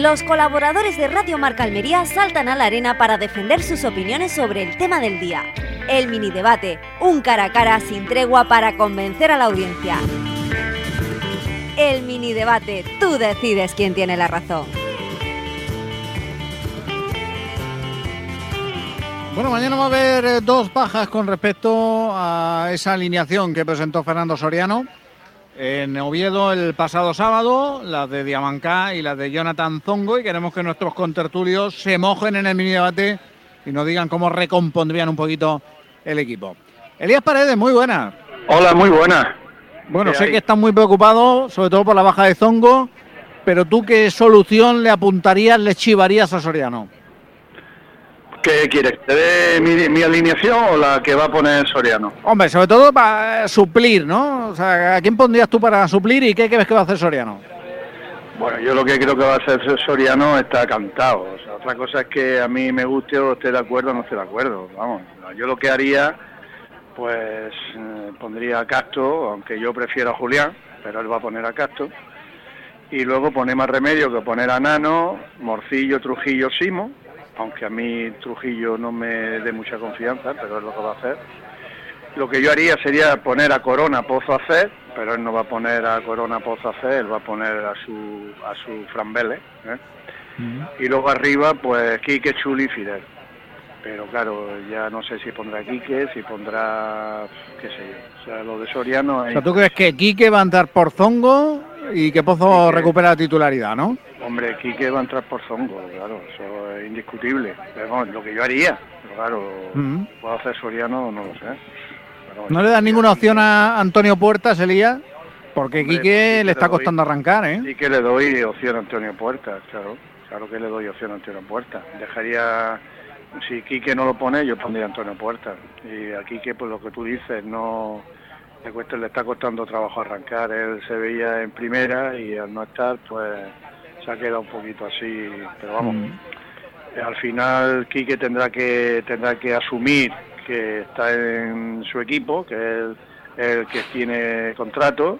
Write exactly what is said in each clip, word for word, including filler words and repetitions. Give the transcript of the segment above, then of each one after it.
Los colaboradores de Radio Marca Almería saltan a la arena para defender sus opiniones sobre el tema del día. El mini debate, un cara a cara sin tregua para convencer a la audiencia. El mini debate, tú decides quién tiene la razón. Bueno, mañana va a haber dos bajas con respecto a esa alineación que presentó Fernando Soriano. En Oviedo el pasado sábado, las de Diamancá y las de Jonathan Zongo, y queremos que nuestros contertulios se mojen en el mini debate y nos digan cómo recompondrían un poquito el equipo. Elías Paredes, muy buenas. Hola, muy buenas. Bueno, sé hay? que estás muy preocupado, sobre todo por la baja de Zongo, pero tú, ¿qué solución le apuntarías, le chivarías a Soriano? ¿Qué quieres? ¿Que te dé mi, mi alineación o la que va a poner Soriano? Hombre, sobre todo para suplir, ¿no? O sea, ¿a quién pondrías tú para suplir y qué crees que va a hacer Soriano? Bueno, yo lo que creo que va a hacer Soriano está cantado. O sea, otra cosa es que a mí me guste o esté de acuerdo o no esté de acuerdo. Vamos, yo lo que haría, pues eh, pondría a Castro, aunque yo prefiero a Julián, pero él va a poner a Castro. Y luego pone más remedio que poner a Nano, Morcillo, Trujillo, Simo. Aunque a mí Trujillo no me dé mucha confianza, pero es lo que va a hacer. Lo que yo haría sería poner a Corona, Pozo, Hacer, pero él no va a poner a Corona, Pozo, Hacer, él va a poner a su a su Fran Vélez, ¿eh? Uh-huh. Y luego arriba, pues Quique, Chuli y Fidel. Pero claro, ya no sé si pondrá Quique, si pondrá, qué sé yo. O sea, lo de Soriano... Hay... O sea, ¿tú crees que Quique va a entrar por Zongo y que Pozo Quique recupera la titularidad, no? Hombre, Quique va a entrar por Zongo, claro, eso es indiscutible. Pero, bueno, lo que yo haría, pero claro, uh-huh. ¿puedo hacer Soriano? No lo sé. Pero, ¿No le das ninguna opción a Antonio Puertas, Elías? Porque Hombre, Quique pues, le está le doy, costando arrancar, ¿eh? Sí que le doy opción a Antonio Puertas, claro. Claro que le doy opción a Antonio Puertas. Dejaría... Si Quique no lo pone, yo pondría a Antonio Puertas. Y a Quique, pues lo que tú dices, no... Le, cuesta, le está costando trabajo arrancar. Él se veía en primera y al no estar, pues... se ha quedado un poquito así, pero vamos, mm. al final Quique tendrá que tendrá que asumir que está en su equipo, que es el, el que tiene contrato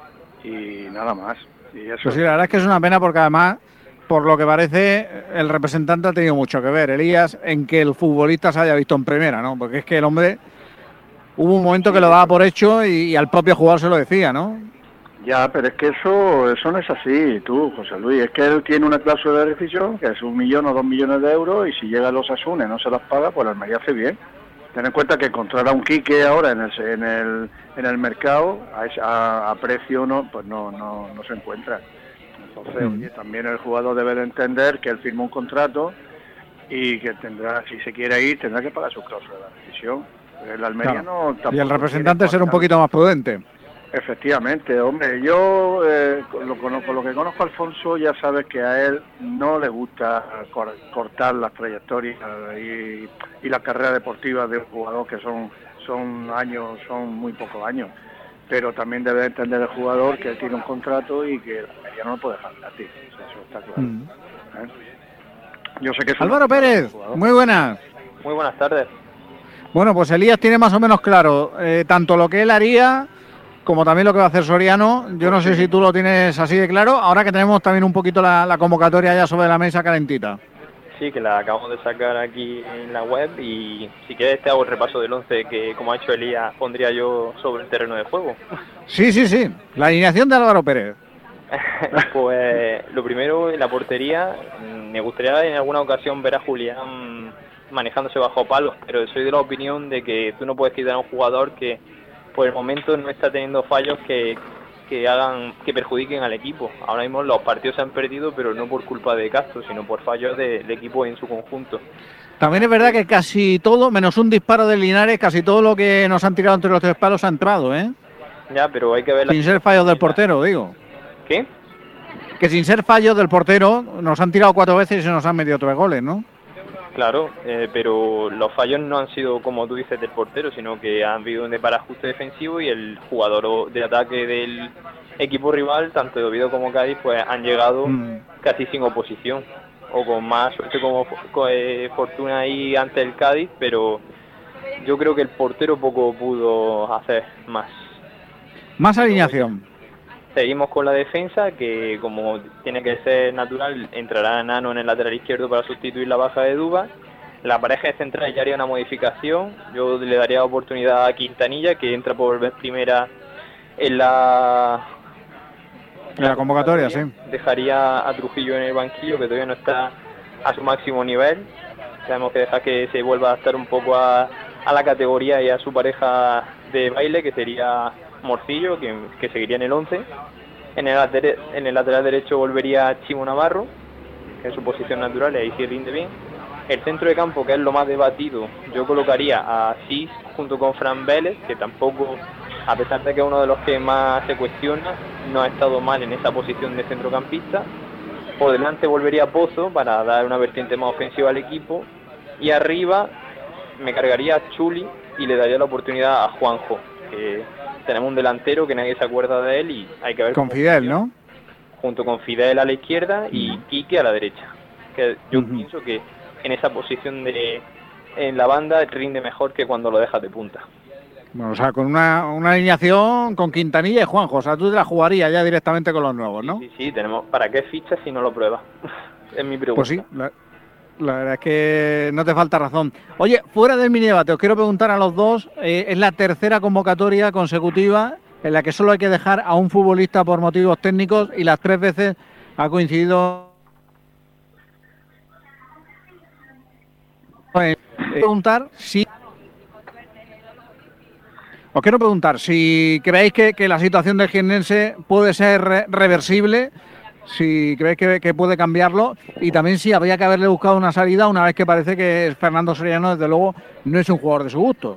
y nada más. Y eso pues sí, la verdad es que es una pena porque además, por lo que parece, el representante ha tenido mucho que ver, Elías, en que el futbolista se haya visto en primera, ¿no? Porque es que el hombre, hubo un momento que lo daba por hecho y, y al propio jugador se lo decía, ¿no? Ya, pero es que eso eso no es así, tú, José Luis. Es que él tiene una cláusula de rescisión que es un millón o dos millones de euros y si llega a los Osasuna y no se las paga, pues el Almería hace bien. Ten en cuenta que encontrar a un Quique ahora en el en el, en el mercado a, a, a precio no pues no no no se encuentra. Entonces, mm. oye, también el jugador debe de entender que él firma un contrato y que tendrá, si se quiere ir, tendrá que pagar su cláusula de rescisión. El Almería claro. no... Y el representante ser un poquito más prudente. Efectivamente, hombre, yo eh, con, lo, con, lo, con lo que conozco a Alfonso ya sabes que a él no le gusta cor, cortar las trayectorias y, y las carreras deportivas de un jugador que son son años, son muy pocos años, pero también debe entender el jugador que él tiene un contrato y que la Almería no lo puede dejar gratis, eso está claro. Mm. ¿Eh? Yo sé que es Álvaro Pérez, muy buenas. Muy buenas tardes. Bueno, pues Elías tiene más o menos claro eh, tanto lo que él haría como también lo que va a hacer Soriano. Yo no sé si tú lo tienes así de claro, ahora que tenemos también un poquito la, la convocatoria ya sobre la mesa calentita. Sí, que la acabamos de sacar aquí en la web y si quieres te hago el repaso del once que, como ha hecho Elías, pondría yo sobre el terreno de juego. Sí, sí, sí, la alineación de Álvaro Pérez. Pues lo primero, en la portería, me gustaría en alguna ocasión ver a Julián manejándose bajo palos, pero soy de la opinión de que tú no puedes quitar a un jugador que por el momento no está teniendo fallos que, que hagan que perjudiquen al equipo. Ahora mismo los partidos se han perdido, pero no por culpa de Castro, sino por fallos del de equipo en su conjunto. También es verdad que casi todo, menos un disparo de Linares, casi todo lo que nos han tirado entre los tres palos ha entrado, ¿eh? Ya, pero hay que ver... Sin la... ser fallos del portero, digo. ¿Qué? Que sin ser fallos del portero nos han tirado cuatro veces y se nos han metido tres goles, ¿no? Claro, eh, pero los fallos no han sido, como tú dices, del portero, sino que han habido un desbarajuste defensivo y el jugador de ataque del equipo rival, tanto de Oviedo como Cádiz, pues han llegado mm. casi sin oposición, o con más suerte como con, eh, fortuna ahí ante el Cádiz, pero yo creo que el portero poco pudo hacer más. Más alineación. Seguimos con la defensa, que como tiene que ser natural, entrará Nano en el lateral izquierdo para sustituir la baja de Duba. La pareja de centrales ya haría una modificación. Yo le daría oportunidad a Quintanilla, que entra por vez primera en la, en la convocatoria, sí. Dejaría a Trujillo en el banquillo, que todavía no está a su máximo nivel. Tenemos que dejar que se vuelva a adaptar un poco a, a la categoría y a su pareja de baile, que sería Morcillo, que, que seguiría en el once. En el, lateral, en el lateral derecho volvería Chimo Navarro, que es su posición natural, y ahí sí rinde bien. El centro de campo, que es lo más debatido, yo colocaría a Cis junto con Fran Vélez, que tampoco, a pesar de que es uno de los que más se cuestiona, no ha estado mal en esa posición de centrocampista. Por delante volvería Pozo para dar una vertiente más ofensiva al equipo. Y arriba me cargaría a Chuli y le daría la oportunidad a Juanjo, que tenemos un delantero que nadie se acuerda de él y hay que ver... Con Fidel, ¿no? Junto con Fidel a la izquierda y Quique a la derecha. Que yo uh-huh. pienso que en esa posición de en la banda rinde mejor que cuando lo dejas de punta. Bueno, o sea, con una, una alineación con Quintanilla y Juanjo, o sea, tú te la jugarías ya directamente con los nuevos, ¿no? Sí, sí, sí, tenemos. ¿Para qué fichas si no lo pruebas? Es mi pregunta. Pues sí, la, la verdad es que no te falta razón. Oye, fuera del mini debate, os quiero preguntar a los dos, eh, es la tercera convocatoria consecutiva en la que solo hay que dejar a un futbolista por motivos técnicos y las tres veces ha coincidido... Eh, preguntar si os quiero preguntar si creéis que, que la situación del jiennense puede ser re reversible, si creéis que, que puede cambiarlo, y también si habría que haberle buscado una salida una vez que parece que Fernando Soriano desde luego no es un jugador de su gusto.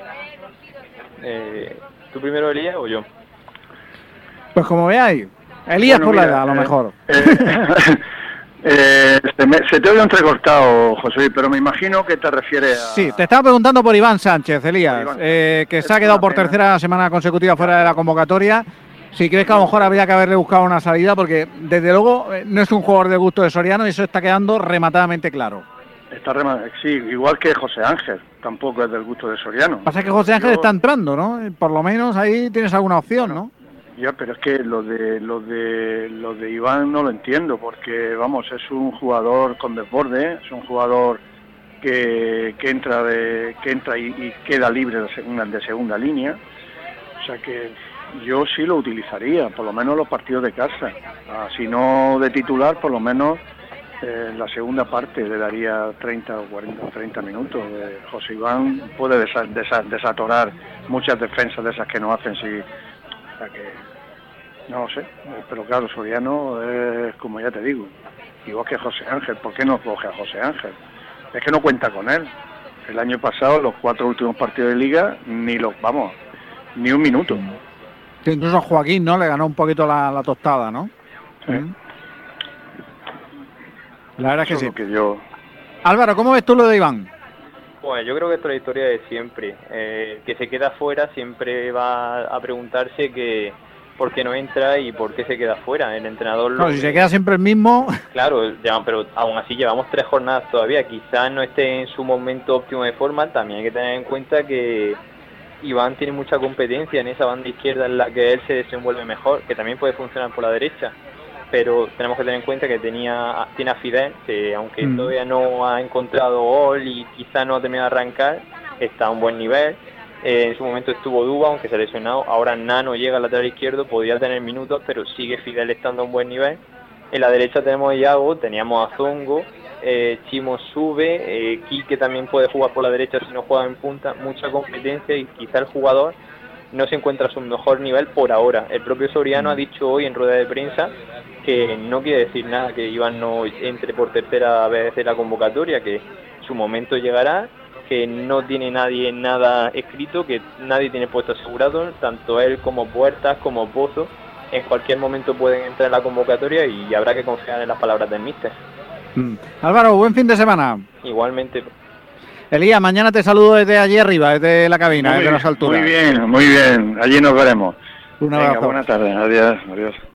Eh, ¿Tú primero, Elías, o yo? Pues como veáis, Elías bueno, por mira, la edad, a lo eh, mejor. Eh, Eh, se, me, se te oye entrecortado, José, pero me imagino que te refieres a... Sí, te estaba preguntando por Iván Sánchez, Elías, Iván. Eh, que es se ha quedado por pena. tercera semana consecutiva fuera de la convocatoria. Si crees que a lo mejor habría que haberle buscado una salida, porque desde luego no es un jugador de gusto de Soriano y eso está quedando rematadamente claro. Está rema sí, igual que José Ángel, tampoco es del gusto de Soriano. Pasa que José Ángel Yo... está entrando, ¿no? Por lo menos ahí tienes alguna opción, bueno. ¿no? Ya, pero es que lo de lo de lo de Iván no lo entiendo, porque vamos, es un jugador con desborde, es un jugador que, que entra de que entra y, y queda libre de segunda de segunda línea, o sea que yo sí lo utilizaría, por lo menos los partidos de casa, ah, si no de titular, por lo menos eh, la segunda parte le daría treinta o cuarenta o treinta minutos. Eh, José Iván puede desa, desa, desatorar muchas defensas de esas que no hacen si o sea que no lo sé, pero claro, Soriano es como ya te digo, igual que José Ángel. ¿Por qué no coge a José Ángel? Es que no cuenta con él. El año pasado, los cuatro últimos partidos de Liga, ni los, vamos, ni un minuto. Sí, incluso a Joaquín, ¿no? Le ganó un poquito la, la tostada, ¿no? Sí. ¿Mm? La verdad es que Eso sí. Es que yo... Álvaro, ¿cómo ves tú lo de Iván? Bueno, yo creo que esto es la historia de siempre. Eh, que se queda fuera siempre va a preguntarse que por qué no entra y por qué se queda fuera. El entrenador... Claro, lo... si se queda siempre el mismo... Claro, ya, pero aún así llevamos tres jornadas todavía. Quizás no esté en su momento óptimo de forma. También hay que tener en cuenta que Iván tiene mucha competencia en esa banda izquierda en la que él se desenvuelve mejor, que también puede funcionar por la derecha. Pero tenemos que tener en cuenta que tenía tiene a Fidel, que aunque mm. todavía no ha encontrado gol y quizá no ha terminado de arrancar, está a un buen nivel. Eh, en su momento estuvo Duba, aunque se ha lesionado. Ahora Nano llega al lateral izquierdo, podría tener minutos, pero sigue Fidel estando a un buen nivel. En la derecha tenemos a Iago, teníamos a Zongo, eh, Chimo sube, eh, Quique también puede jugar por la derecha si no juega en punta. Mucha competencia y quizá el jugador no se encuentra a su mejor nivel por ahora. El propio Soriano ha dicho hoy en rueda de prensa que no quiere decir nada que Iván no entre por tercera vez en la convocatoria, que su momento llegará, que no tiene nadie nada escrito, que nadie tiene puesto asegurado, tanto él como Puertas como Pozo en cualquier momento pueden entrar en la convocatoria y habrá que confiar en las palabras del míster. Mm. Álvaro, buen fin de semana. Igualmente. Elías, mañana te saludo desde allí arriba, desde la cabina, muy desde bien, las alturas. Muy bien, muy bien, allí nos veremos. Un abrazo. Venga, buenas tardes, adiós, adiós.